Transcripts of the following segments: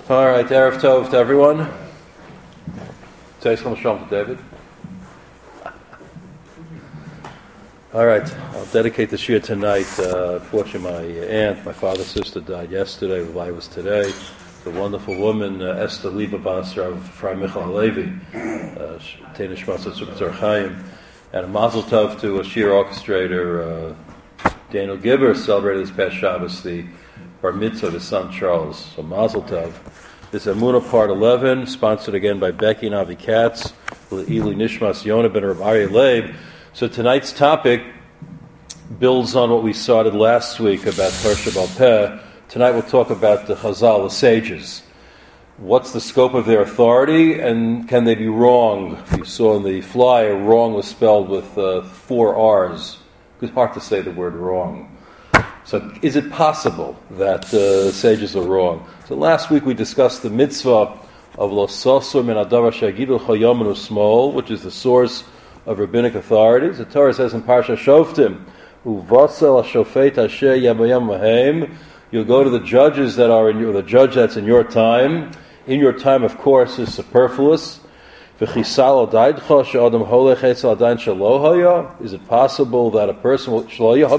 All right, Erev Tov to everyone. Shalom to David. All right, I'll dedicate the shiur tonight. Fortunately, my aunt, my father's sister, died yesterday. Levi was today. The wonderful woman, Esther Liba Basra of Fray Michal Halevi, Tena Shmasa Tzur Chaim, and a mazel tov to a shiur orchestrator, Daniel Gibber, celebrated this past Shabbos the bar mitzvah of his son Charles. So mazel tov. This is Emunah Part 11, sponsored again by Becky and Avi Katz, Eli Nishmas Yonah ben Rav Aryeh Leib. So tonight's topic builds on what we started last week about Parsha Bal Peh. Tonight we'll talk about the Chazal, the sages. What's the scope of their authority, and can they be wrong? You saw in the flyer, wrong was spelled with 4 R's. It's hard to say the word wrong. So is it possible that sages are wrong? So last week we discussed the mitzvah of Lo Sosur Min Hadavar Sheyagidu L'Cho Yamin U'Smol, which is the source of rabbinic authorities. The Torah says in Parsha Shoftim, Uvasel HaShofet Asher Yabayam Mahem, you'll go to the judges that are in the judge that's in your time. In your time, of course, is superfluous. Is it possible that a person will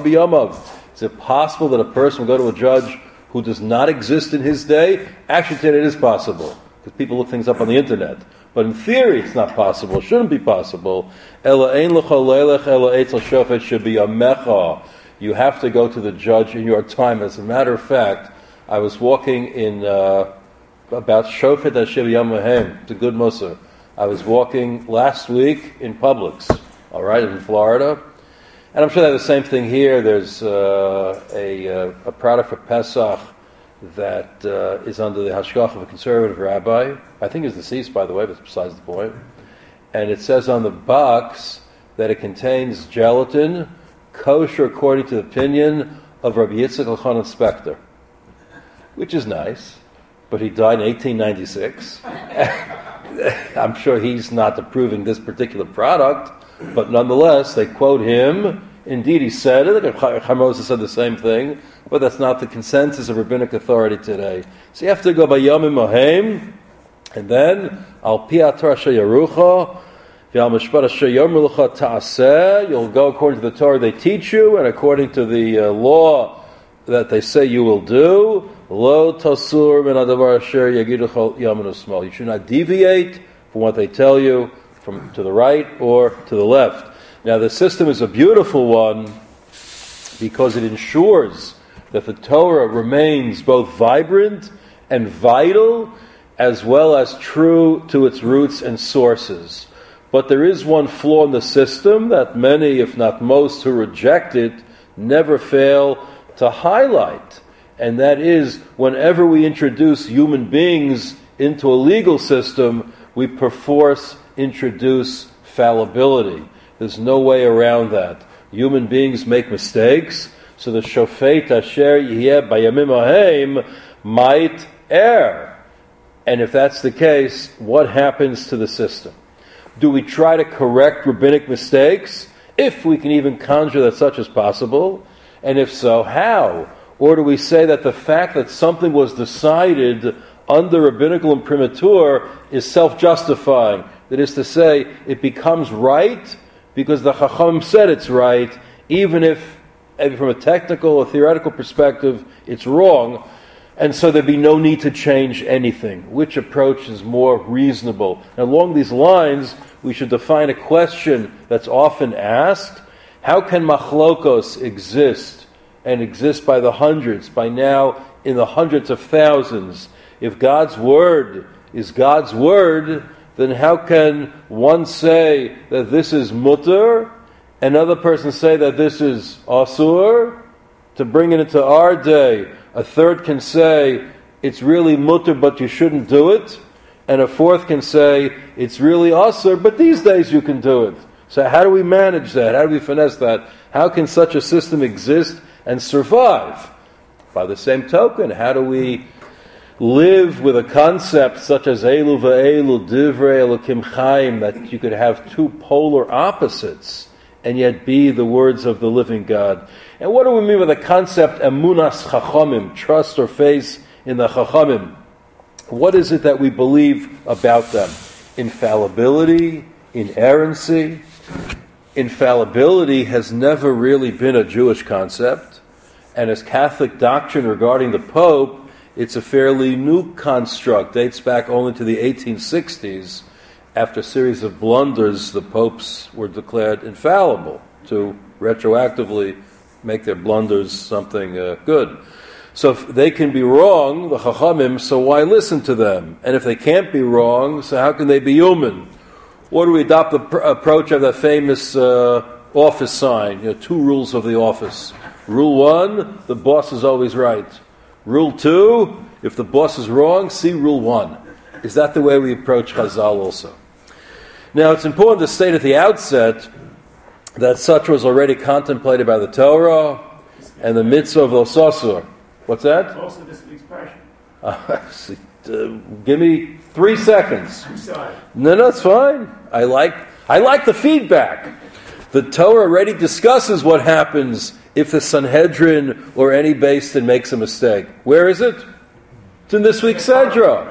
go to a judge who does not exist in his day? Actually, today it is possible, because people look things up on the internet. But in theory, it's not possible. It shouldn't be possible. You have to go to the judge in your time. As a matter of fact, I was walking in about Shofet Hashem Yamahem. It's a good Musar. I was walking last week in Publix, all right, in Florida. And I'm sure they have the same thing here. There's a product for Pesach that is under the hashgach of a conservative rabbi. I think he's deceased, by the way, but besides the point. And it says on the box that it contains gelatin, kosher according to the opinion of Rabbi Yitzchak Elchanan Spector, which is nice, but he died in 1896. I'm sure he's not approving this particular product, but nonetheless, they quote him. Indeed, he said it. Chaim said the same thing, but that's not the consensus of rabbinic authority today. So you have to go by Yomim Mohem, and then Al Pi HaTorah Asher Yerucha, V'Al Mishpat Asher Yomer Lecha Ta'aseh. You'll go according to the Torah they teach you, and according to the law that they say you will do. Lo Tasur Min Hadavar Asher Yagidu Yamin U'Smol. You should not deviate from what they tell you, from to the right or to the left. Now, the system is a beautiful one because it ensures that the Torah remains both vibrant and vital, as well as true to its roots and sources. But there is one flaw in the system that many, if not most, who reject it never fail to highlight. And that is, whenever we introduce human beings into a legal system, we perforce introduce fallibility. There's no way around that. Human beings make mistakes, so the Shofet Asher Yeh Bayamim Haim might err. And if that's the case, what happens to the system? Do we try to correct rabbinic mistakes, if we can even conjure that such is possible? And if so, how? Or do we say that the fact that something was decided under rabbinical imprimatur is self-justifying? That is to say, it becomes right because the Chacham said it's right, even if from a technical or theoretical perspective it's wrong, and so there'd be no need to change anything. Which approach is more reasonable? And along these lines, we should define a question that's often asked: how can machlokos exist, and exist by the hundreds, by now in the hundreds of thousands? If God's word is God's word, then how can one say that this is mutter, another person say that this is asur? To bring it into our day, a third can say it's really mutter, but you shouldn't do it, and a fourth can say it's really asur, but these days you can do it. So how do we manage that? How do we finesse that? How can such a system exist and survive? By the same token, how do we live with a concept such as Elu v'Elu, Divrei Elokim Chaim, that you could have two polar opposites and yet be the words of the living God? And what do we mean by the concept Emunas Chachamim, trust or faith in the Chachamim? What is it that we believe about them? Infallibility, inerrancy. Infallibility has never really been a Jewish concept, and as Catholic doctrine regarding the Pope, it's a fairly new construct, dates back only to the 1860s. After a series of blunders, the popes were declared infallible to retroactively make their blunders something good. So if they can be wrong, the Chachamim, so why listen to them? And if they can't be wrong, so how can they be human? Or do we adopt the approach of the famous office sign, 2 rules of the office. Rule 1, the boss is always right. Rule 2, if the boss is wrong, see Rule 1. Is that the way we approach Chazal also? Now, it's important to state at the outset that such was already contemplated by the Torah and the mitzvah of Losasur. What's that? Also this week's parsha. Give me 3 seconds. I'm sorry. No, it's fine. I like the feedback. The Torah already discusses what happens if the Sanhedrin or any Beis Din makes a mistake. Where is it? It's in this week's Sedra.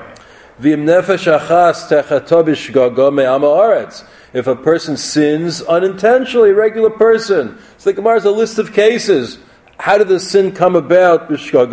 If a person sins unintentionally, a regular person. So the Gemara has a list of cases. How did the sin come about?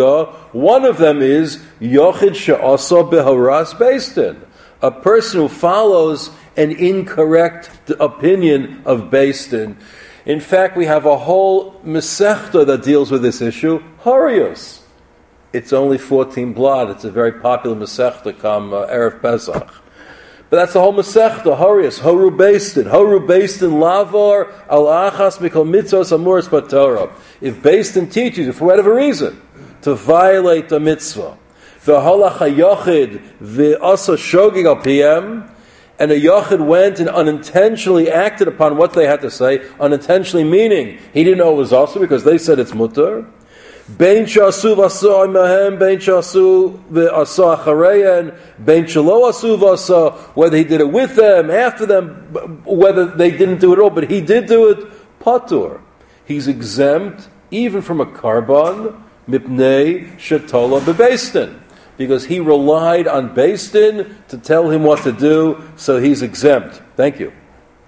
One of them is Yochid she'asa beharas Beis Din. A person who follows an incorrect opinion of Beis Din. In fact, we have a whole Masechta that deals with this issue, Harius. It's only 14 blot. It's a very popular Masechta come Erev Pesach. But that's the whole Masechta, Harius, Horu Beis Din. Horu Beis Din lavar al achas mikol mitzvos amuras b'Torah. If Beis Din teaches you, for whatever reason, to violate the mitzvah, v'halach hayochid v'asa shogig al piyem, and a yochid went and unintentionally acted upon what they had to say, unintentionally meaning he didn't know it was also because they said it's mutter. Bein shasu v'asa imahem, bein shasu v'asa achareyen, bein shelo asu v'asa, whether he did it with them, after them, whether they didn't do it at all, but he did do it, patur. He's exempt even from a karban, mipnei shetola bebeis din, because he relied on Beis Din to tell him what to do, so he's exempt. Thank you.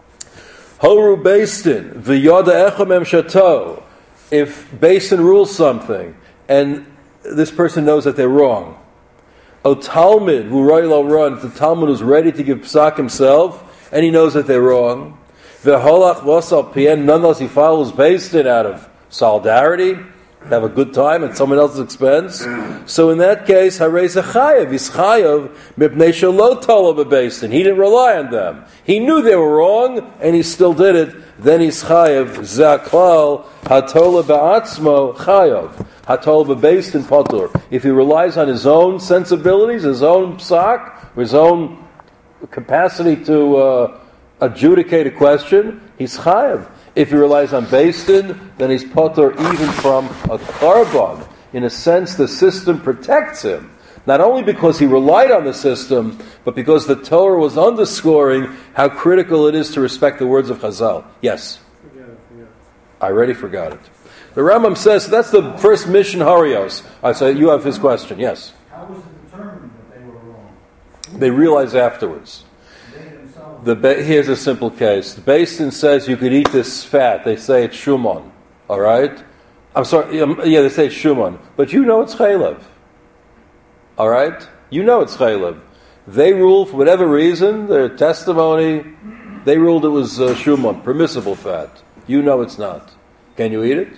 Horu Beis Din v'yada echamem shato. If Beis Din rules something and this person knows that they're wrong, O Talmud v'uray lo run. The Talmud is ready to give psak himself, and he knows that they're wrong. V'holach v'asal pien. Nonetheless, he follows Beis Din out of solidarity. Have a good time at someone else's expense. So in that case, Harei Zachayev, he's Chayev, Mipnei Shelo Tola Bebeis Din. He didn't rely on them. He knew they were wrong, and he still did it. Then he's Chayev, Zaklal, Hatola Ba'atzmo, Chayev, Hatola Bebeis Din Patur. If he relies on his own sensibilities, his own psak, his own capacity to adjudicate a question, he's Chayev. If he relies on Beis Din, then he's potter even from a karban. In a sense, the system protects him. Not only because he relied on the system, but because the Torah was underscoring how critical it is to respect the words of Chazal. Yes? Forget it. I already forgot it. The Rambam says, that's the first mission Harios. I say, you have his question. Yes? How was it determined that they were wrong? They realize afterwards. Here's a simple case. The Beis Din says you could eat this fat. They say it's shumon. All right? I'm sorry. Yeah, they say it's shumon. But you know it's chaylev. All right? You know it's chaylev. They ruled, for whatever reason, their testimony, they ruled it was shumon, permissible fat. You know it's not. Can you eat it?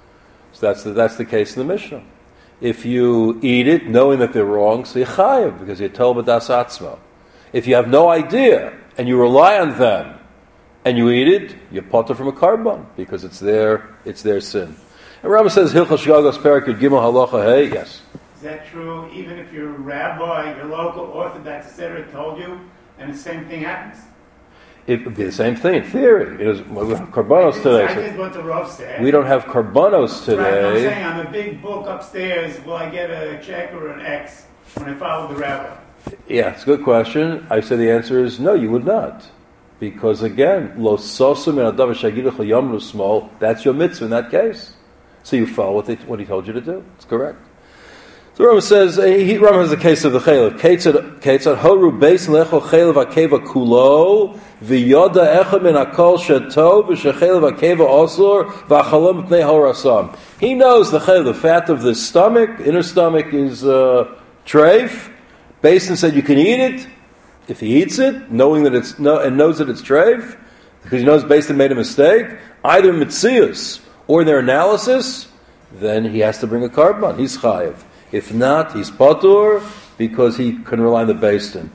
So that's the case in the Mishnah. If you eat it knowing that they're wrong, so you're chayev, because you're told b'das atzmo. If you have no idea, and you rely on them, and you eat it, you're potter from a karban, because it's their sin. And Rambam says, Hilchos Shgagos Perak Yud Gimel Halacha Hey, yes. Is that true even if your rabbi, your local Orthodox, etc., told you, and the same thing happens? It would be the same thing in theory. We have karbanos today. I did what the Rav said. We don't have karbanos today. Right, I'm saying on the big book upstairs, will I get a check or an X when I follow the rabbi? Yeah, it's a good question. I say the answer is no, you would not. Because again, lo sosum and adav shagiduch yamru small, that's your mitzvah in that case. So you follow what he told you to do. It's correct. So Rambam says, Rambam has the case of the chaylev. Ketzad horu beis lecho chaylev akeva kulo v'yoda echad min hakol shetov v'shechaylev akeva osur v'achalom pnei horasam. He knows the chaylev, the fat of the stomach, inner stomach is treif. Basin said you can eat it if he eats it, knowing that it's and knows that it's treif, because he knows Basin made a mistake, either mitzius or in their analysis, then he has to bring a carbon. He's chayiv. If not, he's patur because he can rely on the Basin.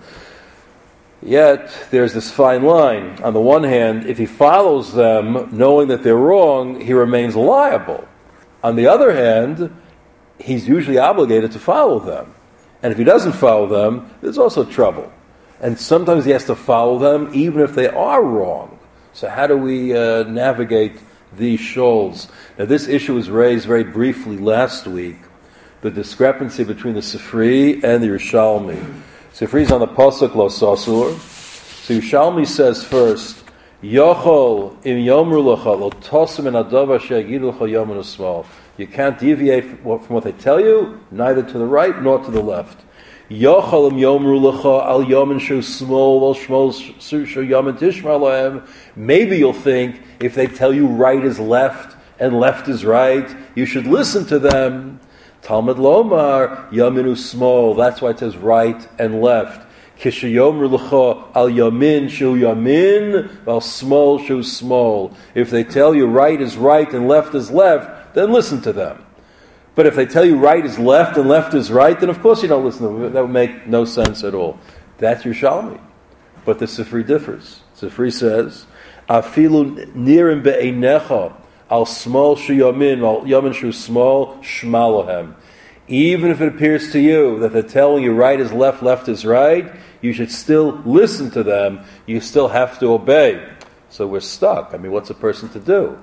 Yet, there's this fine line. On the one hand, if he follows them knowing that they're wrong, he remains liable. On the other hand, he's usually obligated to follow them. And if he doesn't follow them, there's also trouble. And sometimes he has to follow them even if they are wrong. So how do we navigate these shoals? Now, this issue was raised very briefly last week. The discrepancy between the Sifri and the Yerushalmi. Sifri is on the pasuk Lo Sasur. So Yerushalmi says first, Yochol im yomru lecha lo tosim en adavar sheyagidu lecha yomen usmal. You can't deviate from what they tell you, neither to the right nor to the left. Yochol im yomru lecha al yomen shu smol al shmol shu yomen tishma lahem. Maybe you'll think if they tell you right is left and left is right, you should listen to them. Talmud Lomar, Yaminu small. That's why it says right and left. Kishayomru l'cha al yamin shu yamin, al small shu small. If they tell you right is right and left is left, then listen to them. But if they tell you right is left and left is right, then of course you don't listen to them. That would make no sense at all. That's Yerushalmi. But the Sifri differs. Sifri says, Afilu nirim be'einecha, al small shu yamin, al yamin shu small, shmalohem. Even if it appears to you that they're telling you right is left, left is right, you should still listen to them. You still have to obey. So we're stuck. I mean, what's a person to do?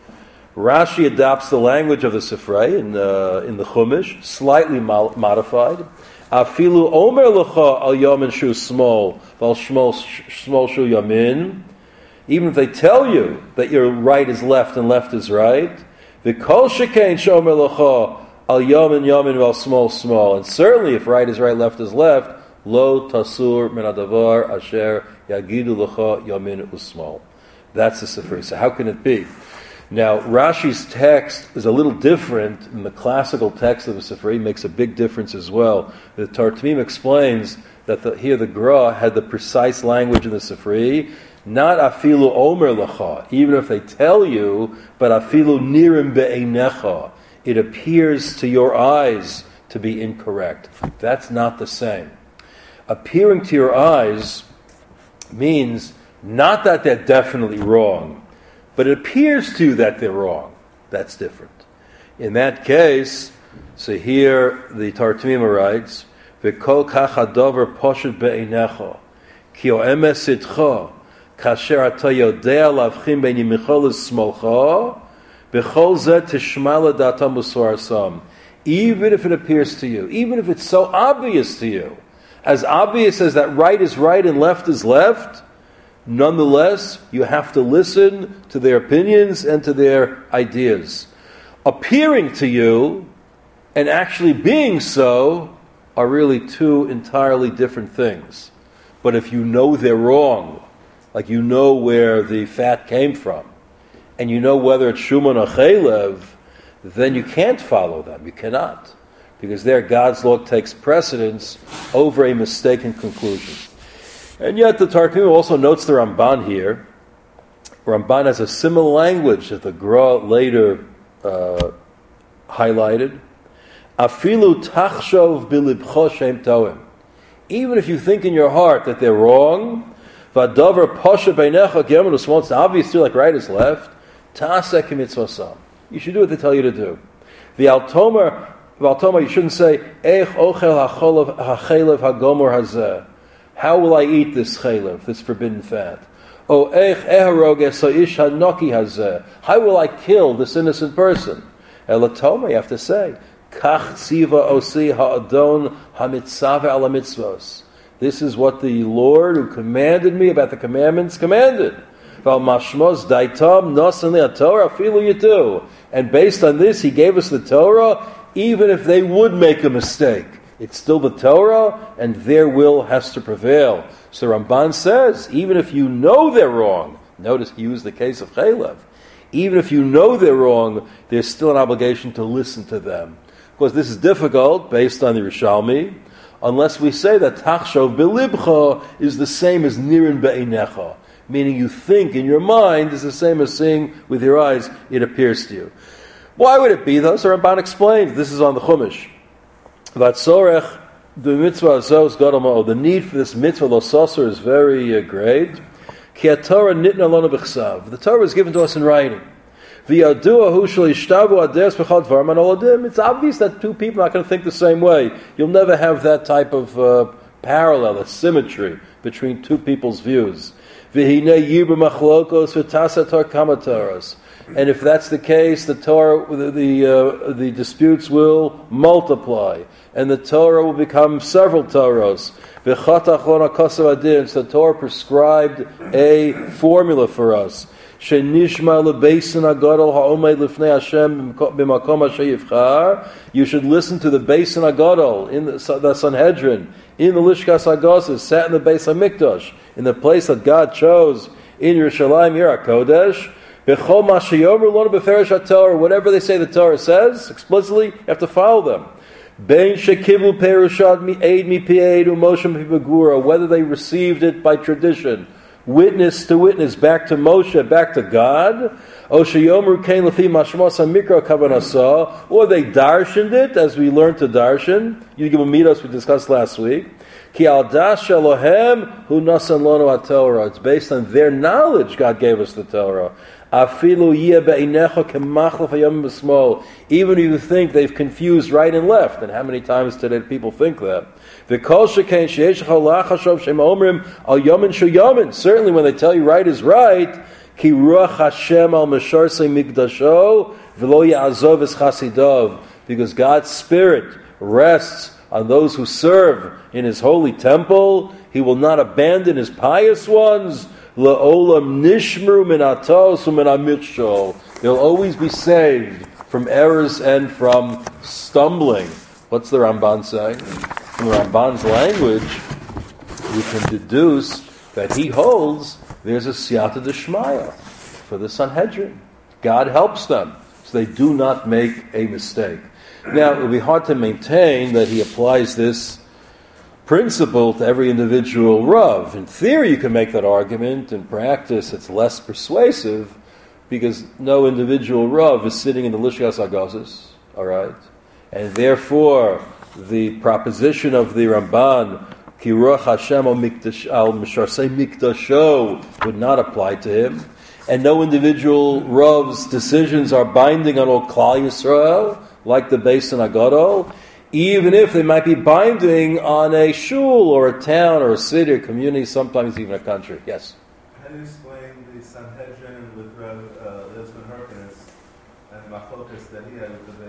Rashi adopts the language of the Sifrei in the Chumash, slightly modified. Afilu omer lecha al yamin shu small, val small shu yamin. Even if they tell you that your right is left and left is right, the kol shekain shomer lecha al yamin yamin val small. And certainly if right is right, left is left, lo tasur min adavar asher yagidu lecha yamin usmal. That's the Sifri. So how can it be? Now, Rashi's text is a little different than the classical text of the Sifri. It makes a big difference as well. The Tartamim explains that here the Gra had the precise language in the Sifri, not afilu omer lecha, even if they tell you, but afilu nirim be'einecha. It appears to your eyes to be incorrect. That's not the same. Appearing to your eyes means not that they're definitely wrong, but it appears to you that they're wrong. That's different. In that case, so here the Tartamim writes, V'kol kach hadavar poshet be'einecha, ki o emes sitcha, kasher ata yodea lavchim ben yimichol esmolcha, b'chol zeh tishma l'data musar asam. Even if it appears to you, even if it's so obvious to you, as obvious as that right is right and left is left, nonetheless, you have to listen to their opinions and to their ideas. Appearing to you and actually being so are really two entirely different things. But if you know they're wrong, like you know where the fat came from, and you know whether it's Shuman or Chaylev, then you can't follow them. You cannot. Because there God's law takes precedence over a mistaken conclusion. And yet the Tartamim also notes the Ramban here. Ramban has a similar language that the Gra later highlighted. Afilu tachshov bilibcho shem toim. Even if you think in your heart that they're wrong, v'adavar posha beinecha gemenus, it's obvious to you like right is left, ta'aseh k'mitzvasam. You should do what they tell you to do. V'al you shouldn't say, eich ochel ha'chelev ha'gomor hazeh. How will I eat this chaylev, this forbidden fat? Oh, eich eharog esa'ish ha'noki hazeh. How will I kill this innocent person? Elatoma, you have to say, kach tziva osi ha'adon ha'mitzave ala mitzvos. This is what the Lord who commanded me about the commandments commanded. Val mashmos daitam nosan le'atorah afilu yitu. And based on this, He gave us the Torah, even if they would make a mistake, it's still the Torah, and their will has to prevail. So Ramban says, even if you know they're wrong, notice he used the case of Chalev, even if you know they're wrong, there's still an obligation to listen to them. Of course, this is difficult based on the Yerushalmi, unless we say that Tachshov Belibcha is the same as Nirin Be'inecha, meaning you think in your mind is the same as seeing with your eyes, it appears to you. Why would it be though? So Ramban explains, this is on the Chumash. Vatzorech, the mitzvah azos gadol, the need for this mitzvah losaser is very great. Ki haTorah nitna lanu b'chsav. The Torah is given to us in writing. V'yadua hu shel yishtavu ades b'chad dvarim anoladim. It's obvious that two people are not going to think the same way. You'll never have that type of parallel, a symmetry between two people's views. V'hinei yirba machlokos v'tasator kamatoros. And if that's the case, the Torah, the disputes will multiply, and the Torah will become several Torahs. So the Torah prescribed a formula for us. You should listen to the Beis Hagadol in the Sanhedrin, in the Lishkas Hagosas, sat in the Beis Hamikdash, in the place that God chose in Yerushalayim, Yer HaKodesh. Whatever they say the Torah says explicitly, you have to follow them. Whether they received it by tradition, witness to witness, back to Moshe, back to God, or they darshaned it, as we learned to darshan. You give a mitos we discussed last week. It's based on their knowledge God gave us the Torah. Even if you think they've confused right and left, and how many times today do people think that? Certainly when they tell you right is right, because God's Spirit rests on those who serve in His holy temple. He will not abandon His pious ones. They'll always be saved from errors and from stumbling. What's the Ramban saying? From the Ramban's language, we can deduce that he holds there's a siyata d'shmaya for the Sanhedrin. God helps them, so they do not make a mistake. Now, it will be hard to maintain that he applies this principle to every individual Rav. In theory, you can make that argument. In practice, it's less persuasive because no individual Rav is sitting in the Lishkas Hagosas, all right? And therefore, the proposition of the Ramban, Ki Ruach Hashem al Misharsei Mikdasho, would not apply to him. And no individual Rav's decisions are binding on all Klal Yisrael, like the Beis Hagadol, even if they might be binding on a shul or a town or a city or community, sometimes even a country. Yes? How do you explain the Sanhedrin with Eliezer Hyrcanus and the machlokas that he had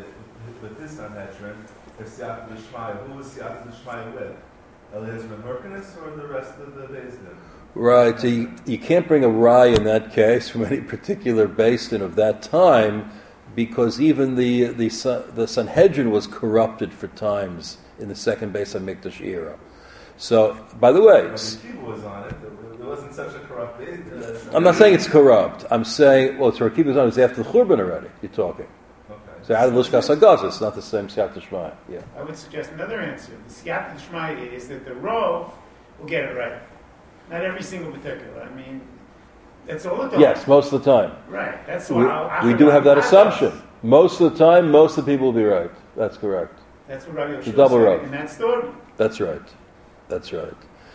with his Sanhedrin, their Siyata D'Shmaya? Who was Siyata D'Shmaya with? Eliezer Hyrcanus or the rest of the Beis Din? Right, so you can't bring a rye in that case from any particular Beis Din of that time, because even the Sanhedrin was corrupted for times in the second Beis HaMikdash era. So, by the way, Akiva was on it. There wasn't such a corrupt Beis. I'm not saying it's corrupt. I'm saying, well, Akiva was on it was after the Churban already. You're talking. Okay. So out of Lishkas Hagosas, it's not the same Siyata D'Shmaya. Yeah. I would suggest another answer. The Siyata D'Shmaya is that the Rov will get it right. Not every single particular. I mean, that's all the time. Yes, most of the time. Right. That's We why do have that assumption. Most of the time, most of the people will be right. That's correct. That's what Rabbi The Yoshua double said Rav. in that story. That's right. That's right.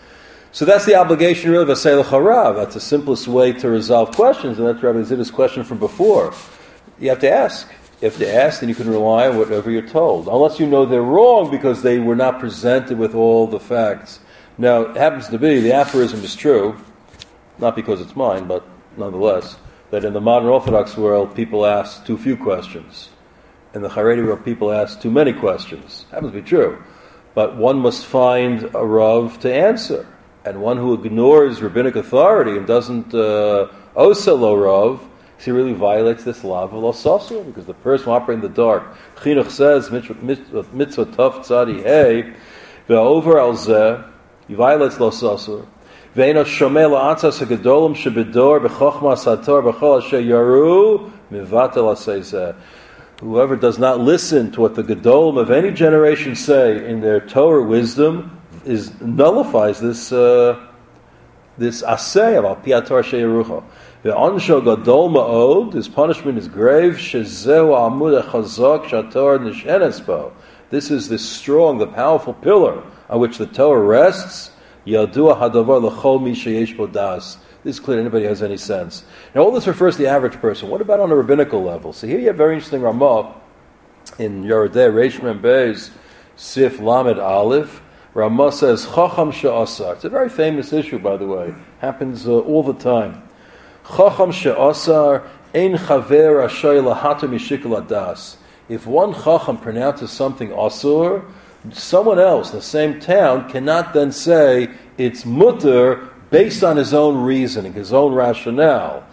So that's the obligation really of Asay L'Charav. That's the simplest way to resolve questions, and that's Rabbi Zid's question from before. You have to ask. You have to ask, and you can rely on whatever you're told. Unless you know they're wrong because they were not presented with all the facts. Now, it happens to be, the aphorism is true, not because it's mine, but nonetheless, that in the modern Orthodox world, people ask too few questions. In the Haredi world, people ask too many questions. Happens to be true. But one must find a Rav to answer. And one who ignores rabbinic authority and doesn't oselo Rav Because he really violates this law of lo sasur, because the person who operates in the dark, Chinuch says, mitzvah tov tzadi hey, ve'over al zeh, he violates lo sasur. Ve'eno shomeh la'atzas ha'gedolim shebedor b'chochma sator b'chol asher yaru mivatel aseh. Whoever does not listen to what the gedolim of any generation say in their Torah wisdom nullifies this this aseh of al pi haTorah she'yerucha. Ve'onsho gadol ma'od, his punishment is grave. Shezeu amud hachazak shaTorah nishenes bo. This is the strong, the powerful pillar on which the Torah rests. Yadua hadavar l'chol mi sheyesh bo das. This is clear to anybody who has any sense. Now, all this refers to the average person. What about on a rabbinical level? So here you have very interesting Ramah in Yerodei Reish Mem Beis Sif Lamed Aleph. Ramah says Chacham she'asar. It's a very famous issue, by the way. Happens all the time. Chacham she'asar ein chaver ashay lahata mishikol adas. If one Chacham pronounces something asur, someone else in the same town cannot then say it's mutter based on his own reasoning, his own rationale.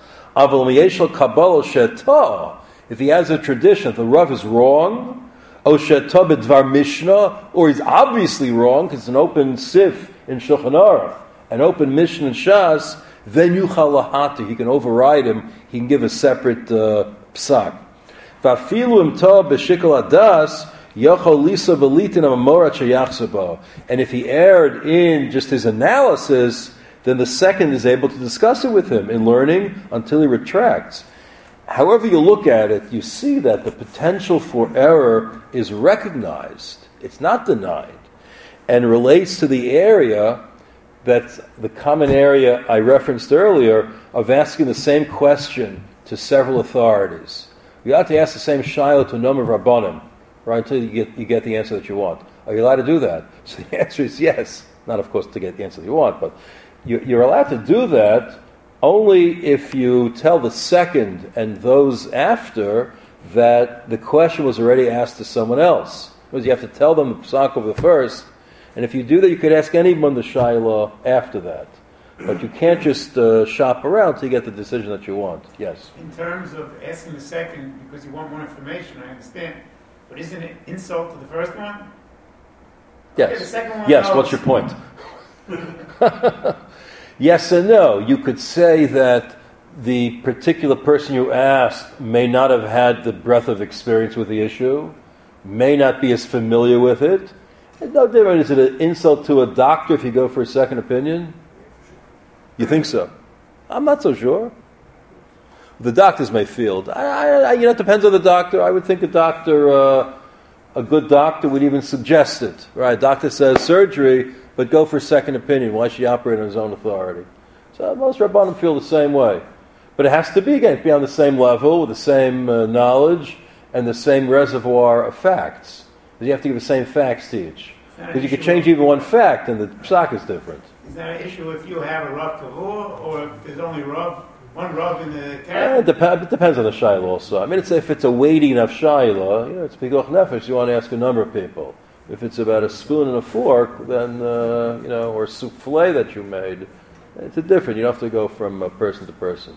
If he has a tradition, if the Rav is wrong, or he's obviously wrong, because it's an open sif in Shulchan Aruch, an open Mishnah in Shas, then yuchal lahati, he can override him, he can give a separate psak. And if he erred in just his analysis, then the second is able to discuss it with him in learning until he retracts. However you look at it, you see that the potential for error is recognized. It's not denied. And relates to the area, that's the common area I referenced earlier, of asking the same question to several authorities. You have to ask the same shayla to a number of rabbanim, right, until you get the answer that you want. Are you allowed to do that? So the answer is yes. Not, of course, to get the answer that you want, but you're allowed to do that only if you tell the second and those after that the question was already asked to someone else. Because you have to tell them the psak of the first, and if you do that, you could ask anyone the shayla after that. But you can't just shop around till you get the decision that you want. Yes? In terms of asking the second because you want more information, I understand. But isn't it insult to the first one? Yes. Okay, the second one yes, knows. What's your point? Yes and no. You could say that the particular person you asked may not have had the breadth of experience with the issue, may not be as familiar with it. It's no different. Is it an insult to a doctor if you go for a second opinion? You think so? I'm not so sure. The doctors may feel. It depends on the doctor. I would think a good doctor would even suggest it. Right? Doctor says surgery, but go for a second opinion. Why should he operate on his own authority? So most Rabbanim feel the same way. But it has to be on the same level, with the same knowledge, and the same reservoir of facts. You have to give the same facts to each. Because you could change even one fact, and the psak is different. Is that an issue if you have a Rav Kavur, or if there's only one Rav in the camp? It depends on the shayla also. I mean, if it's a weighty enough shayla, it's pikuach nefesh, you want to ask a number of people. If it's about a spoon and a fork, then, or souffle that you made, it's different. You don't have to go from person to person.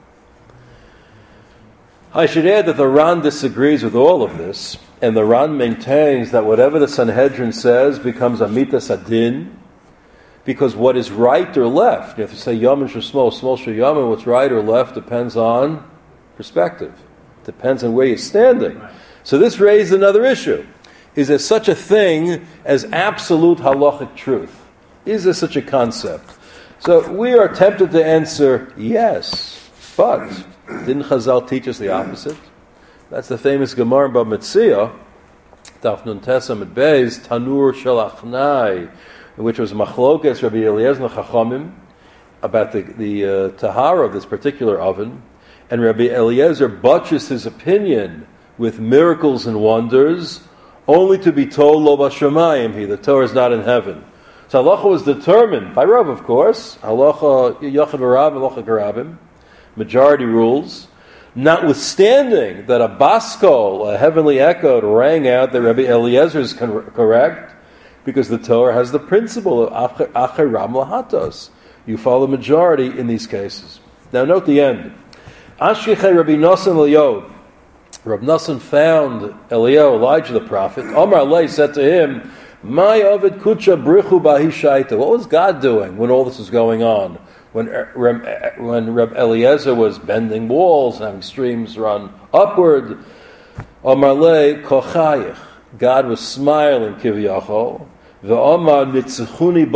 I should add that the Ran disagrees with all of this, and the Ran maintains that whatever the Sanhedrin says becomes amitas adin, because what is right or left, you have to say yamin sh'smol, smol sh'yamin, what's right or left depends on perspective. Depends on where you're standing. Right. So this raised another issue. Is there such a thing as absolute halachic truth? Is there such a concept? So we are tempted to answer yes, but didn't Chazal teach us the opposite? That's the famous Gemara Bava Metzia, Daf Nun Tes Amud Beis, Tanur Shel Achnai, which was Machlokas Rabbi Eliezer Chachamim about the tahara of this particular oven, and Rabbi Eliezer buttressed his opinion with miracles and wonders, only to be told Lo Bashamayim, the Torah is not in heaven. So halacha was determined by Rav, of course. Halacha Yachad V'Rab, halacha Garabim, majority rules. Notwithstanding that a baskol, a heavenly echo, rang out that Rabbi Eliezer is correct, because the Torah has the principle of Acher Ram Lahatos. You follow the majority in these cases. Now note the end. Ashkechei Rabbi Nosson Eliyahu. Rabbi Nosson found Eliyahu, Elijah the prophet. Omar Lei said to him, "My Ovid Kucha Brichu Bahishaita." What was God doing when all this was going on? When Reb Eliezer was bending walls and having streams run upward. Omar Lei Kochayich. God was smiling, Kiviyachol. Ve'omar nitzchuni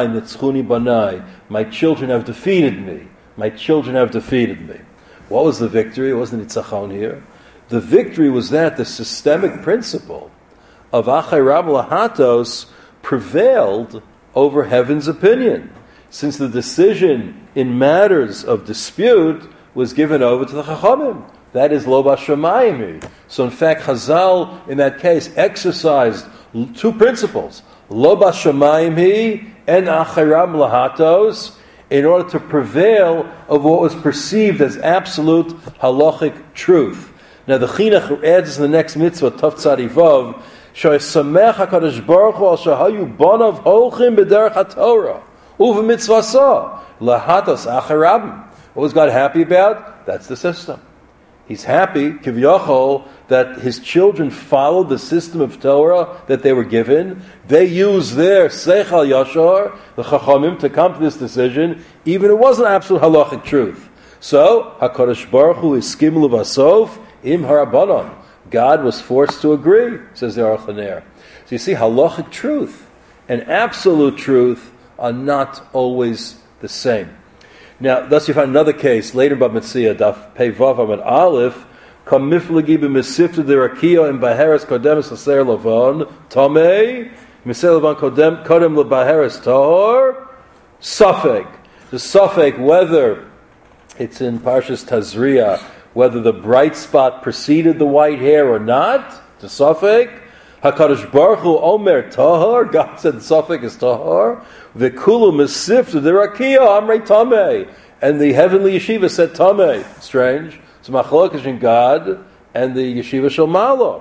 banai. My children have defeated me. My children have defeated me. What was the victory? It wasn't nitzachon here. The victory was that the systemic principle of Achai Rab Lahatos prevailed over heaven's opinion, since the decision in matters of dispute was given over to the Chachamim. That is Lo Bashamayim. So in fact, Chazal, in that case, exercised two principles, Lo Bashamayim and Achai Rab Lahatos, in order to prevail of what was perceived as absolute halachic truth. Now the Chinuch adds in the next mitzvah, Tov Tzadi Vav, Shoysamech HaKadosh Baruch Hu al shahayu bonav holchim b'derech HaTorah u'v'mitzvasah lahatos achar rabim. What was God happy about? That's the system. He's happy, Kivyochol, that his children followed the system of Torah that they were given. They used their Seichal Yashar, the Chachamim, to come to this decision, even if it wasn't absolute halachic truth. So, HaKadosh Baruch Hu is Skim Levasof, Im Harabanon. God was forced to agree, says the Aruch LaNer. So you see, halachic truth and absolute truth are not always the same. Now, thus you find another case later by Metzia, Daf Pei Vav Amud Aleph, Kam Miflagi b'Mesifta Derakia in Baheres Kodem Saser Lavon Tomei Miser Lavon Kodem LeBaheres Tahor Safek. The Safek, whether it's in Parshas Tazria, whether the bright spot preceded the white hair or not, the Safek. HaKadosh Baruch Hu Omer Tahor, God said the Safek is Tahor. V'kulu Mesifta Derakia Amrei Tamei. And the heavenly yeshiva said Tamei. Strange. It's machlokas in God and the yeshiva shel Malo.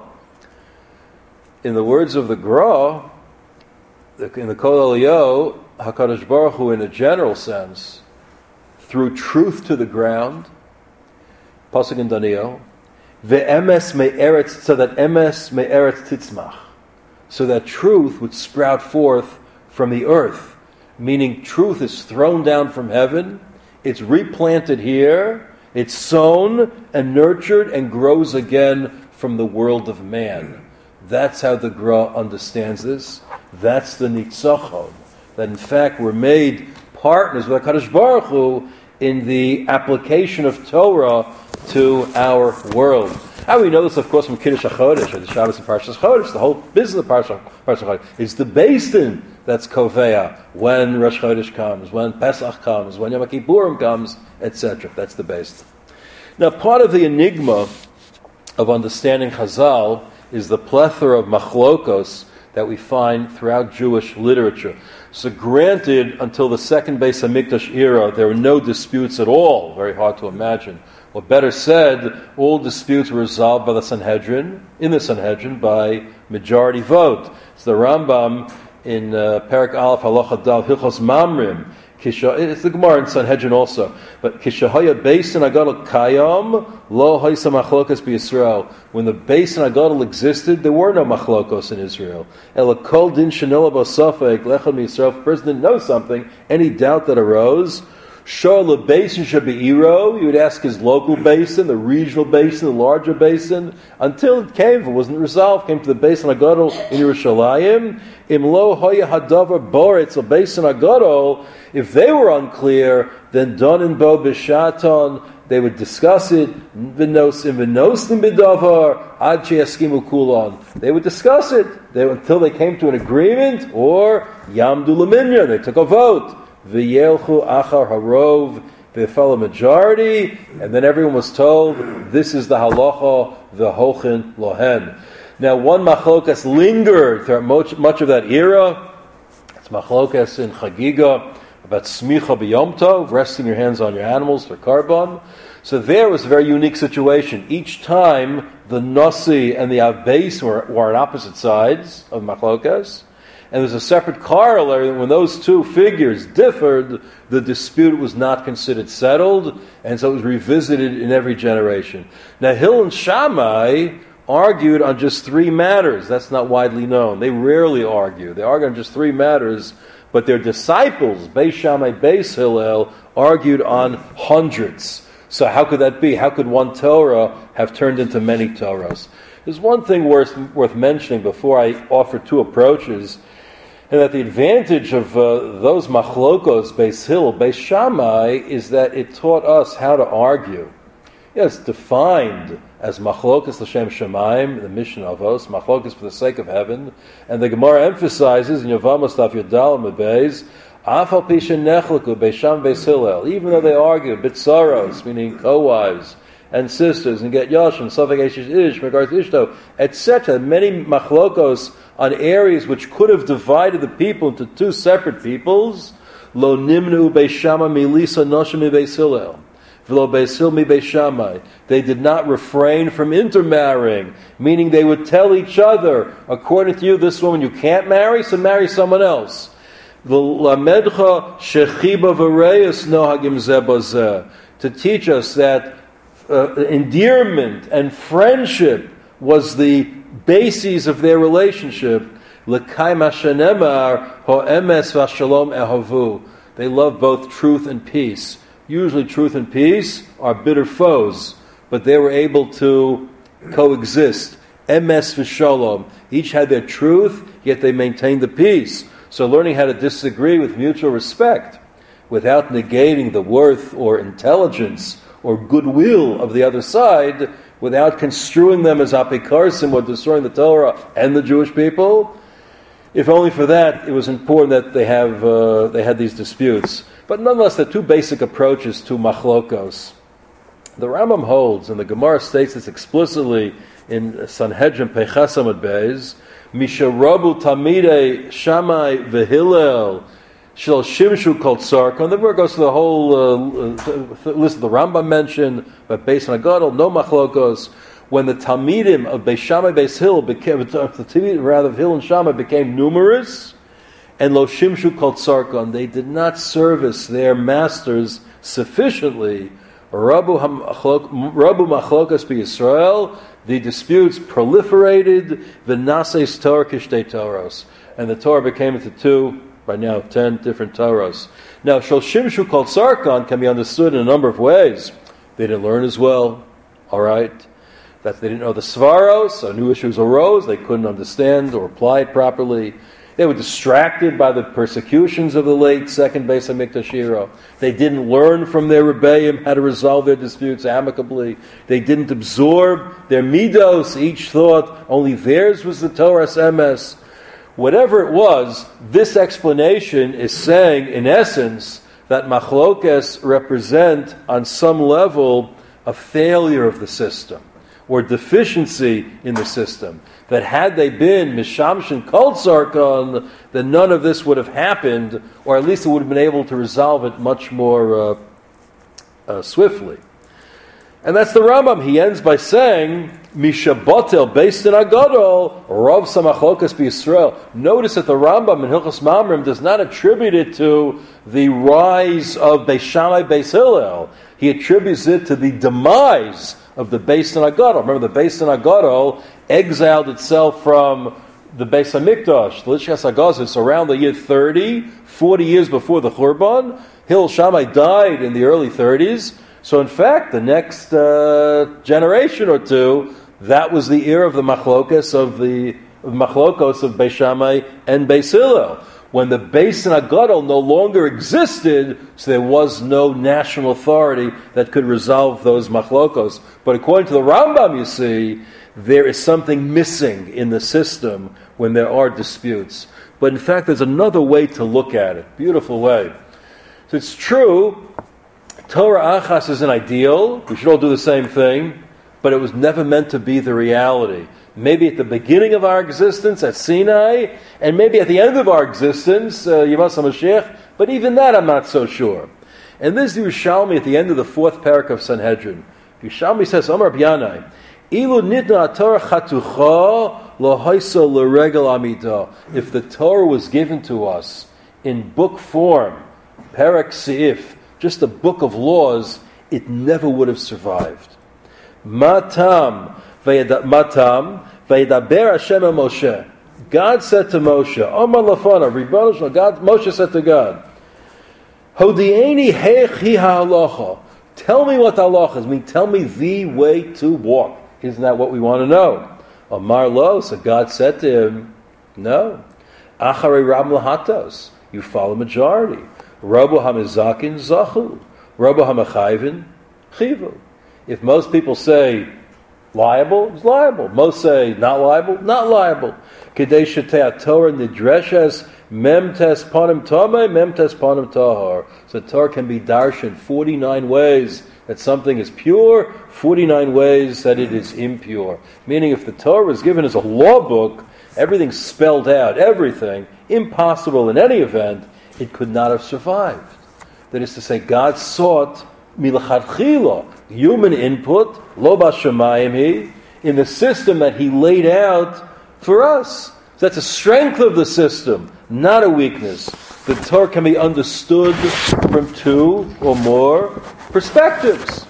In the words of the Gra, in the Kol Eliyahu, HaKadosh Baruch Hu, in a general sense, threw truth to the ground, Pasuk in Daniel, ve'emes me'eretz, so that emes me'eretz titzmach, so that truth would sprout forth from the earth, meaning truth is thrown down from heaven, it's replanted here, it's sown and nurtured and grows again from the world of man. That's how the Gra understands this. That's the nitzachon. That in fact we're made partners with HaKadosh Baruch Hu in the application of Torah to our world. How we know this, of course, from Kiddush HaChodesh, or the Shabbos and Parshas Chodesh, the whole business of Parshas Chodesh. It's the Beis Din that's Kovea when Rosh Chodesh comes, when Pesach comes, when Yom Kippurim comes, etc. That's the Beis Din. Now, part of the enigma of understanding Chazal is the plethora of machlokos that we find throughout Jewish literature. So granted, until the second Beis HaMikdash era, there were no disputes at all. Very hard to imagine. Or better said, all disputes were resolved by the Sanhedrin, in the Sanhedrin, by majority vote. It's the Rambam in Perek Aleph Halacha Dal Hilchos Mamrim. It's the Gemara in Sanhedrin also. But Kishahaya Beis Hagadol Kayam Lo Haisa Machlokas BiYisrael. When the Beis Hagadol existed, there were no machlokos in Israel. Ela Kol Din Shenila B'Safek Lechad MiYisrael. If a person didn't know something, any doubt that arose, Shor LeBasin Shabeiro, you would ask his local basin, the regional basin, the larger basin, until it came, if it wasn't resolved, came to the Beis Hagadol in Yerushalayim. Im Lo Hoya Hadavar Boretz or Beis Hagadol. If they were unclear, then Donin Bo Bishaton, they would discuss it. V'nosim b'davar ad sheyaskimu kulon. They would discuss it until they came to an agreement, or Yamdu Laminyan, they took a vote. V'yelchu achar harov, they fell a majority, and then everyone was told, this is the halacha, v'hochin lohen. Now, one machlokas lingered throughout much of that era. It's machlokas in Chagiga, about smicha b'yom tov, resting your hands on your animals for karban. So there was a very unique situation. Each time, the nasi and the abbes were on opposite sides of machlokas, and there's a separate corollary that when those two figures differed, the dispute was not considered settled, and so it was revisited in every generation. Now, Hillel and Shammai argued on just three matters. That's not widely known. They rarely argue. They argue on just three matters, but their disciples, Beis Shammai, Beis Hillel, argued on hundreds. So how could that be? How could one Torah have turned into many Torahs? There's one thing worth mentioning before I offer two approaches, and that the advantage of those machlokos, Beis Hillel, Beis Shammai, is that it taught us how to argue. Yes, defined as machlokas l'shem shemaim, the Mishnah Avos, machlokas for the sake of heaven, and the Gemara emphasizes in Yevamos Daf Yudal Mebeis, afal pisha nechleku Beis Shammai Beis Hillel, even though they argue bitzaros, meaning co-wives and sisters, and get yashim, safek eshish ish, regards ishto, etc. Many machlokos on areas which could have divided the people into two separate peoples. Lo nimnu Beis Shammai milisa noshim Beis Hillel. They did not refrain from intermarrying, meaning they would tell each other, according to you, this woman you can't marry, so marry someone else. To teach us that endearment and friendship was the basis of their relationship. They love both truth and peace. Usually truth and peace are bitter foes, but they were able to coexist. Emes v'shalom. Each had their truth, yet they maintained the peace. So learning how to disagree with mutual respect, without negating the worth or intelligence or goodwill of the other side, without construing them as apikarsim or destroying the Torah and the Jewish people. If only for that, it was important that they had these disputes. But nonetheless, there are two basic approaches to machlokos. The Rambam holds, and the Gemara states this explicitly in Sanhedrin Peichas Amud Beis, Misharabu Tamidei Shammai v'Hillel Shel Shimshu Kol Tzarkon. The Gemara goes to the whole list of the Rambam mentioned, but based on Agadol, no machlokos. When the Talmidim of Beis Shammai Beis Hillel became, the Talmidim rather of Hillel and Shammai became numerous, and Lo Shimshu Kol Tzarkon, they did not service their masters sufficiently. Rabu Machlokas B'Yisrael, the disputes proliferated, V'naseis Torah Kishtei Toros, and the Torah became into two, by now 10 different Torahs. Now, Shel Shimshu Kol Tzarkon can be understood in a number of ways. They didn't learn as well, all right? That they didn't know the Svaros, so new issues arose, they couldn't understand or apply it properly. They were distracted by the persecutions of the late second Beis HaMikdash era. They didn't learn from their rebellion how to resolve their disputes amicably. They didn't absorb their midos. Each thought only theirs was the Torah's emes. Whatever it was, this explanation is saying, in essence, that machlokes represent, on some level, a failure of the system, or deficiency in the system. That had they been Mishamshin Kol Tzarkon, then none of this would have happened, or at least it would have been able to resolve it much more swiftly. And that's the Rambam. He ends by saying, Mishabotel, based in Agadol, Rav Samachlokas B'Yisrael. Notice that the Rambam in Hilchos Mamrim does not attribute it to the rise of Beis Shammai Beis Hillel. He attributes it to the demise of the Beis Agadol. Remember, the Beis Agadol exiled itself from the Beis HaMikdash, the Lishkas HaGazis, around the year 30, 40 years before the Churban. Hillel Shammai died in the early 30s. So in fact, the next generation or two, that was the era of the machlokos of Beis Shammai and Beis Hillel. When the Beis Agadol no longer existed, so there was no national authority that could resolve those machlokos. But according to the Rambam, you see, there is something missing in the system when there are disputes. But in fact, there's another way to look at it. Beautiful way. So it's true, Torah Achas is an ideal. We should all do the same thing. But it was never meant to be the reality. Maybe at the beginning of our existence at Sinai, and maybe at the end of our existence, Yevamos HaMashiach, but even that I'm not so sure. And this is Yerushalmi at the end of the fourth parak of Sanhedrin. Yerushalmi says, Amar B'Yanai, Ilu nitna Torah chatucha lahaisa l'regel amida. If the Torah was given to us in book form, Perek Seif, just a book of laws, it never would have survived. Matam vayedaber Hashem el Moshe. God said to Moshe, Omar lafana, Rebbeinu Shalom, Moshe said to God, Hodieni heich hi ha'halacha. Tell me what the halacha is. I mean, tell me the way to walk. Isn't that what we want to know? Amar lo, so God said to him, no. Acharei Rab lahatos. You follow majority. Rabu hamizakin zachu. Rabu hamachayvin chivu. If most people say liable, it's liable. Most say not liable, not liable. Kedei shetei Torah nidreshes memtes panim tamei, memtes panim tahor. So Torah can be darshan 49 ways that something is pure, 49 ways that it is impure. Meaning if the Torah is given as a law book, everything's spelled out, everything, impossible in any event, it could not have survived. That is to say, God sought milachatchila, human input, lo bashamayim, in the system that He laid out for us. So that's a strength of the system, not a weakness. The Torah can be understood from two or more perspectives.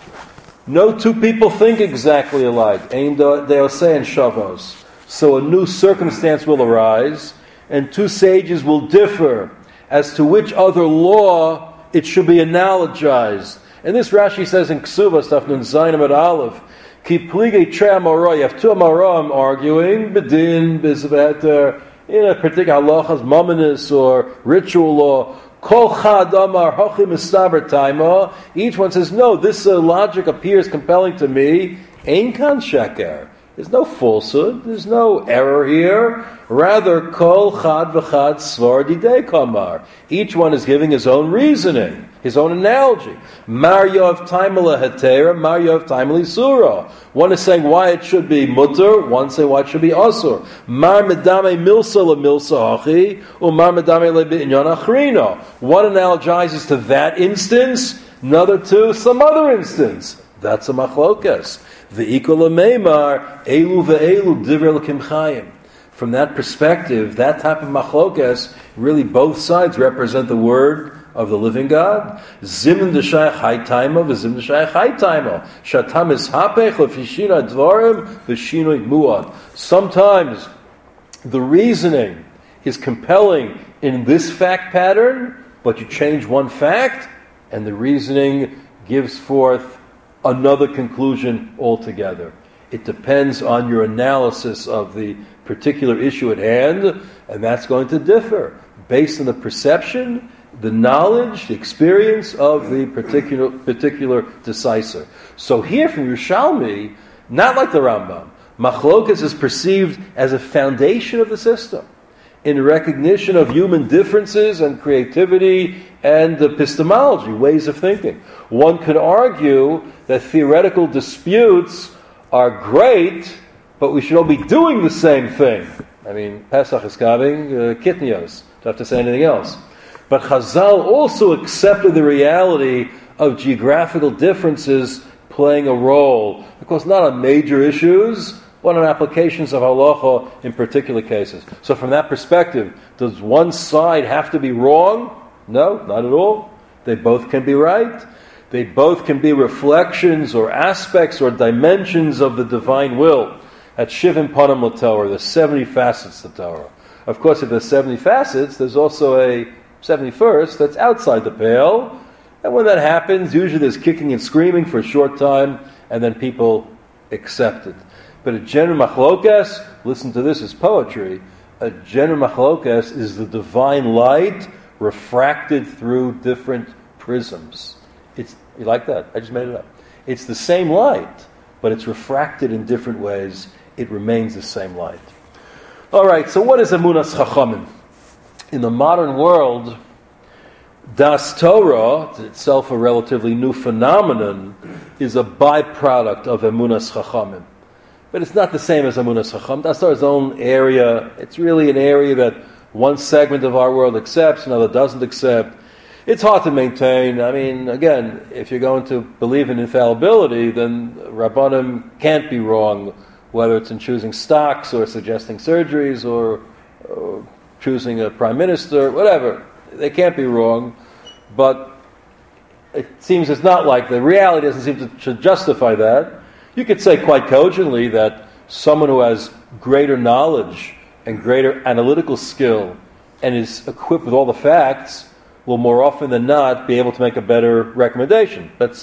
No two people think exactly alike. They are saying shavos. So a new circumstance will arise, and two sages will differ as to which other law it should be analogized. And this Rashi says in Ksubas, Tafnun Zayin Amud Aleph, Ki plige tre amorah. You have two amoram arguing, bedin, bizveter, in a particular halachas, mominus, or ritual law. Kol chad amar hochi mistaber taima. Each one says, no, this logic appears compelling to me. Ein kan sheker. There's no falsehood. There's no error here. Rather, kol chad v'chad svar didei kamar. Each one is giving his own reasoning, his own analogy. Mar yov taimela hetera, mar yov taimeli surah. One is saying why it should be mutter, one saying why it should be asur. Mar medame milsa la milsa hachi, or mar medame le b'inyan achrino. One analogizes to that instance, another to some other instance. That's a machlokas. Ve'ikol meimar elu ve'elu divrei l'kim chayim. From that perspective, that type of machlokas, really both sides represent the word of the living God. Zimun d'shayach haytaima v'zimun d'shayach haytaima. Shatam is hapech l'fishina dvarim v'shinoi muad. Sometimes the reasoning is compelling in this fact pattern, but you change one fact, and the reasoning gives forth another conclusion altogether. It depends on your analysis of the particular issue at hand, and that's going to differ based on the perception, the knowledge, the experience of the particular decisor. So here from Yerushalmi, not like the Rambam, machlokas is perceived as a foundation of the system in recognition of human differences and creativity and epistemology, ways of thinking. One could argue that theoretical disputes are great, but we should all be doing the same thing. I mean, Pesach is coming, kitnios, don't have to say anything else. But Chazal also accepted the reality of geographical differences playing a role. Of course, not on major issues, but on applications of halacha in particular cases. So from that perspective, does one side have to be wrong? No, not at all. They both can be right. They both can be reflections or aspects or dimensions of the divine will. At Shivim Panim LaTorah, there's 70 facets to Torah. Of course, if there's 70 facets, there's also a 71st that's outside the pale. And when that happens, usually there's kicking and screaming for a short time, and then people accept it. But a general machlokas, listen to this, is poetry. A general machlokas is the divine light refracted through different prisms. You like that? I just made it up. It's the same light, but it's refracted in different ways. It remains the same light. All right, so what is Emunas Chachamim? In the modern world, Das Torah, itself a relatively new phenomenon, is a byproduct of Emunas Chachamim. But it's not the same as Emunas Chacham. Das Torah is its own area. It's really an area that one segment of our world accepts, another doesn't accept. It's hard to maintain. I mean, again, if you're going to believe in infallibility, then Rabbanim can't be wrong, whether it's in choosing stocks or suggesting surgeries or choosing a prime minister, whatever. They can't be wrong, but it seems it's not like the reality doesn't seem to justify that. You could say quite cogently that someone who has greater knowledge and greater analytical skill and is equipped with all the facts will more often than not be able to make a better recommendation. That's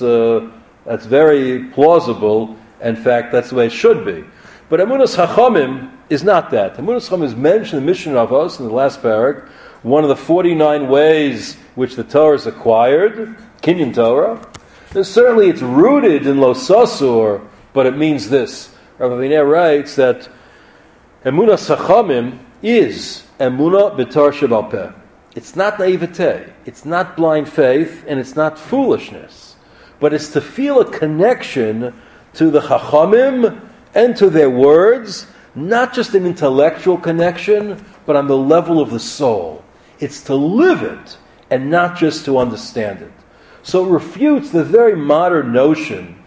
very plausible. In fact, that's the way it should be. But Emunas Chachamim is not that. Emunas Chachamim is mentioned in the Mishnah of us in the last parak, one of the 49 ways which the Torah is acquired, Kinyan Torah. And certainly it's rooted in Lo Sasur, but it means this. Rabbi Aviner writes that Emunas Chachamim is Emunah B'Torah Shebal Peh. It's not naivete, it's not blind faith, and it's not foolishness. But it's to feel a connection to the Chachamim and to their words, not just an intellectual connection, but on the level of the soul. It's to live it, and not just to understand it. So it refutes the very modern notion,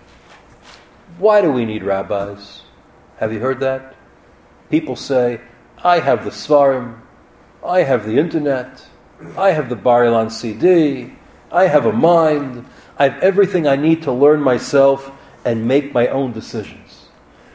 why do we need rabbis? Have you heard that? People say, I have the Svarim, I have the internet, I have the Bar Ilan CD, I have a mind, I have everything I need to learn myself and make my own decisions.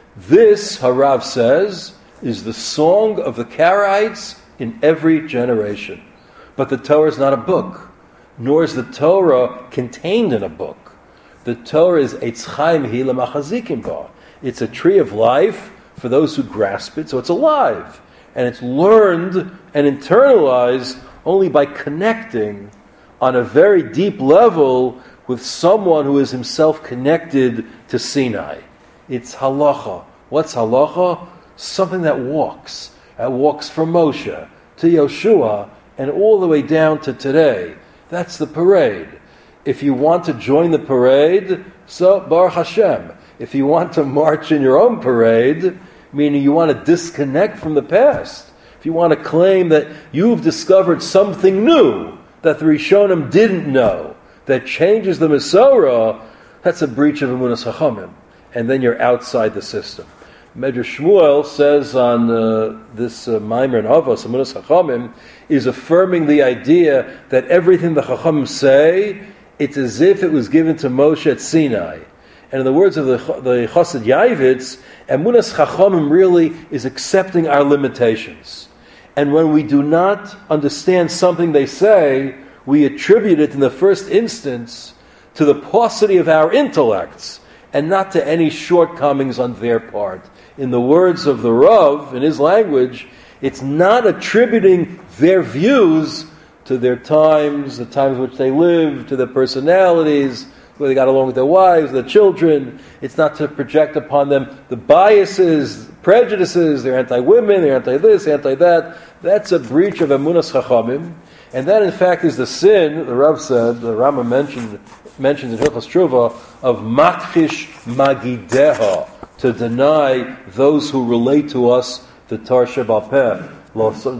This, Harav says, is the song of the Karaites in every generation. But the Torah is not a book, nor is the Torah contained in a book. The Torah is Eitz Chaim hi lemachazikim ba. It's a tree of life for those who grasp it, so it's alive. And it's learned and internalized only by connecting on a very deep level with someone who is himself connected to Sinai. It's halacha. What's halacha? Something that walks. That walks from Moshe to Yoshua and all the way down to today. That's the parade. If you want to join the parade, so Baruch Hashem. If you want to march in your own parade, meaning you want to disconnect from the past, if you want to claim that you've discovered something new that the Rishonim didn't know, that changes the Masorah, that's a breach of Emunas Chachamim. And then you're outside the system. Medrash Shmuel says on this Maimer in Avos, Emunas Chachamim, is affirming the idea that everything the Chachamim say, it's as if it was given to Moshe at Sinai. And in the words of the Chassid Yavitz, Emunas Chachamim really is accepting our limitations. And when we do not understand something they say, we attribute it in the first instance to the paucity of our intellects and not to any shortcomings on their part. In the words of the Rav, in his language, it's not attributing their views to their times, the times in which they lived, to their personalities, where they got along with their wives, their children. It's not to project upon them the biases, prejudices, they're anti-women, they're anti-this, anti-that. That's a breach of Emunas Chachamim. And that, in fact, is the sin, the Rav said, the Rama mentions in Hilchos Tshuva, of Makchish Magideha, to deny those who relate to us the Torah Shebal Peh. What does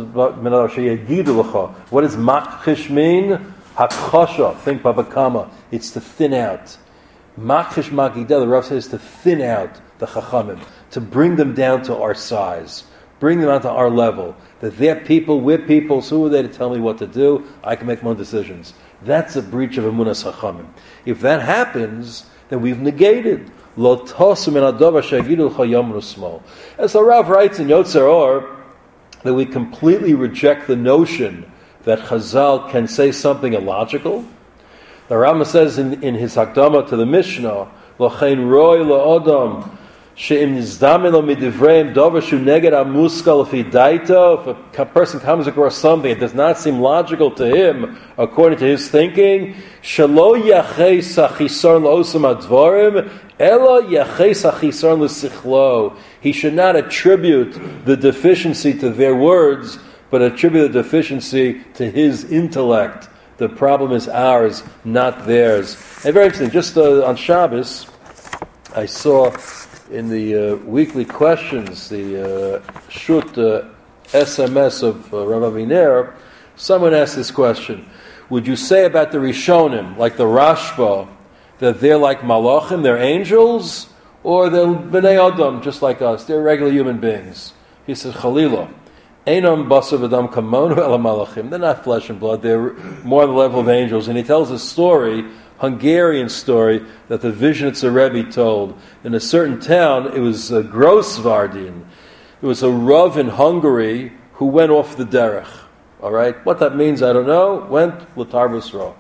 Makchish mean? Hakchasha, think Baba Kama. It's to thin out. Makchish Magideha, the Rav says, to thin out the Chachamim, to bring them down to our size, bring them down to our level. That they're people, we're people, so who are they to tell me what to do? I can make my own decisions. That's a breach of Emunas Chachamim. If that happens, then we've negated. Lo tosum en adova shegidu l'cha small. As the Rav writes in Yotzer Or, that we completely reject the notion that Chazal can say something illogical. The Rama says in his Hakdama to the Mishnah, L'chein roi la'odam, she'im nizdamen lo midivreim dover shu neged amuskal if daita. If a person comes across something that does not seem logical to him, according to his thinking, shelo yaches achisar la'osam advarim, ela yaches achisar l'sichlo. He should not attribute the deficiency to their words, but attribute the deficiency to his intellect. The problem is ours, not theirs. And very interesting, just on Shabbos, I saw in the weekly questions, the Shut SMS of Rav Aviner, someone asked this question. would you say about the Rishonim, like the Rashba, that they're like Malachim, they're angels, or they're Bnei Adam, just like us, they're regular human beings? He says, Chalila, Einam Basar V'Dam Kamonu Ela Malachim. They're not flesh and blood, they're more on the level of angels. And he tells a story, Hungarian story, that the Vizhnitzer Rebbe told. In a certain town, it was Grossvardin. It was a Rav in Hungary who went off the derech. All right? What that means, I don't know. Went L'Tarbus Ra.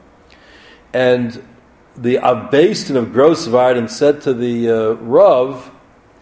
And the Abbastin of Grossvardin said to the Rav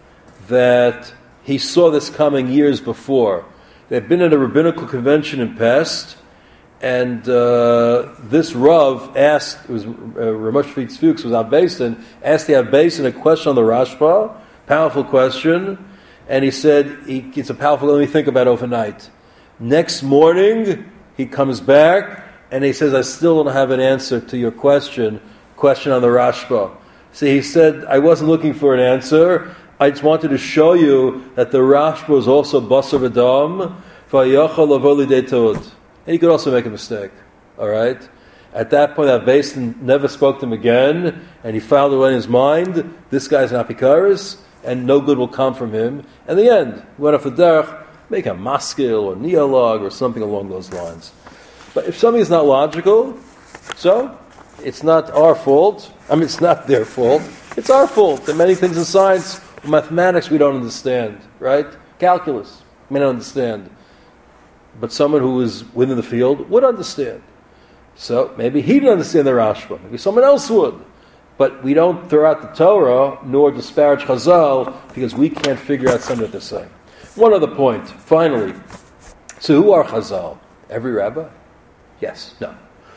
that he saw this coming years before. They'd been at a rabbinical convention in Pest, and this Rav asked, it was Ramosh Fuchs was Abbastin, asked the Abbastin a question on the Rashba, powerful question, and he said, it's a powerful, let me think about it overnight. Next morning, he comes back, and he says, I still don't have an answer to your question on the Rashba. See, he said, I wasn't looking for an answer, I just wanted to show you that the Rashba is also Basar V'Dam, V'Yachal Lavoli De'Tod. And he could also make a mistake, all right? At that point, that Basin never spoke to him again, and he filed away in his mind, this guy's an Apikaris, and no good will come from him. In the end, he went off the derech, make a maskil or neolog or something along those lines. But if something is not logical, so it's not our fault. I mean, it's not their fault. It's our fault. There are many things in science, mathematics we don't understand, right? Calculus, we don't understand. But someone who is within the field would understand. So maybe he didn't understand the Rashba. Maybe someone else would. But we don't throw out the Torah nor disparage Chazal because we can't figure out something that they're saying. One other point, finally. So who are Chazal? Every rabbi? Yes. No.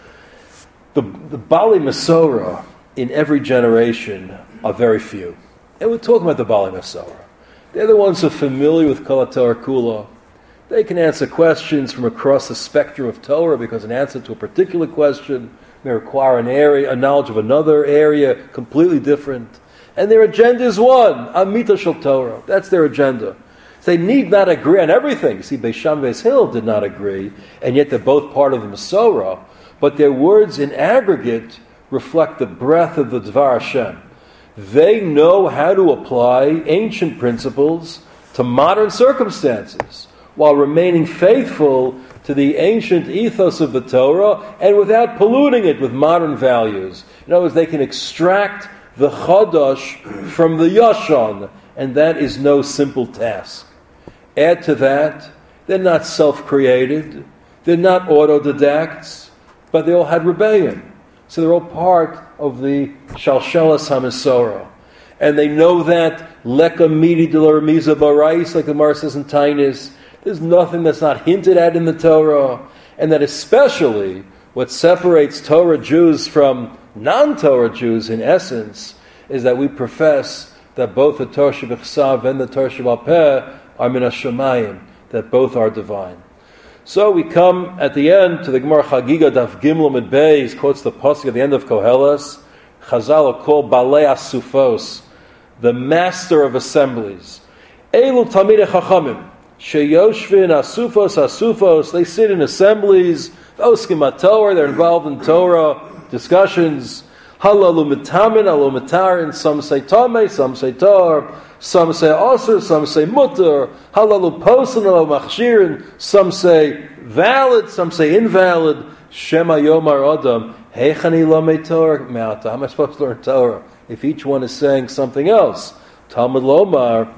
The Bali Masorah in every generation are very few. And we're talking about the Bali Masorah. They're the ones who are familiar with Kol HaTorah Kula. They can answer questions from across the spectrum of Torah because an answer to a particular question may require a knowledge of another area, completely different. And their agenda is one, Amita Shel Torah. That's their agenda. So they need not agree on everything. See, Beis Shammai and Beis Hillel did not agree, and yet they're both part of the Masorah, but their words in aggregate reflect the breadth of the Dvar Hashem. They know how to apply ancient principles to modern circumstances, while remaining faithful to the ancient ethos of the Torah and without polluting it with modern values. In other words, they can extract the Chadash from the Yashan, and that is no simple task. Add to that, they're not self-created, they're not autodidacts, but they all had rebellion. So they're all part of the Shalshelas HaMasorah. And they know that Leka Midi de la Remiza Barais, like the Gemara says in Tainis, there's nothing that's not hinted at in the Torah, and that especially what separates Torah Jews from non-Torah Jews in essence is that we profess that both the Torah Shebechsav and the Torah Shebal Peh are min hashamayim, that both are divine. So we come at the end to the Gemara Chagiga Daf Gimel Amud Beis, quotes the pasuk at the end of Koheles. Chazal are called Balei Asufos, the master of assemblies. Elu Talmidei Chachamim. Sheyoshvin asufos, they sit in assemblies, oskim Torah, they're involved in Torah discussions. Halalu mitamin, halalu mitarin, some say tameh, some say tar, some say asur, some say mutter, halalu posen, halalu machshirin, some say valid, some say invalid. Shema yomar adam, heichani lamei Torah me'ata. How am I supposed to learn Torah if each one is saying something else? Talmud lomar,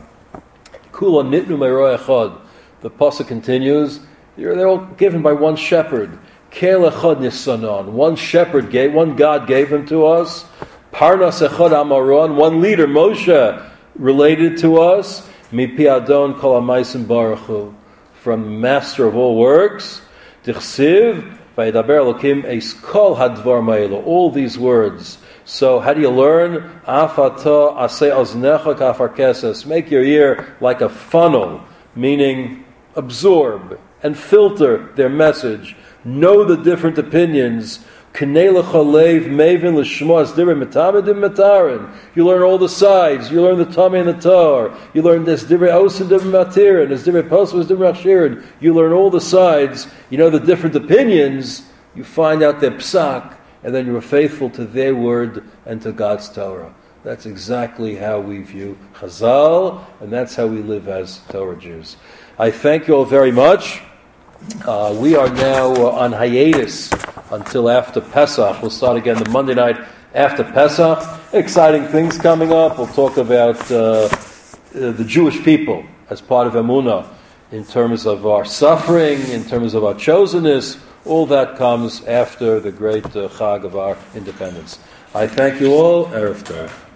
Kula nitnu me'roy echad. The pasuk continues. They're all given by one shepherd. Kel echad nisanon. One shepherd gave. One God gave them to us. Parnas echad amaron. One leader, Moshe, related to us. Mipi adon kol hamaysim baruchu. From the master of all works. Dichsiv vayidaber Elokim eis kol hadvar ma'elu. All these words. So how do you learn? Afata aseh oznecha kafar keses. Make your ear like a funnel, meaning absorb and filter their message. Know the different opinions. Knei lecha leiv mevin l'shmo as divrei metamedim metarin. You learn all the sides. You learn the tummy and the tar. You learn this divrei osin divrei matirin. This divrei posum is divrei achshirin. You learn all the sides. You know the different opinions. you find out their psak, and then you are faithful to their word and to God's Torah. That's exactly how we view Chazal, and that's how we live as Torah Jews. I thank you all very much. We are now on hiatus until after Pesach. We'll start again the Monday night after Pesach. Exciting things coming up. We'll talk about the Jewish people as part of Emunah, in terms of our suffering, in terms of our chosenness. All that comes after the great Chag of our independence. I thank you all. Erev Tov.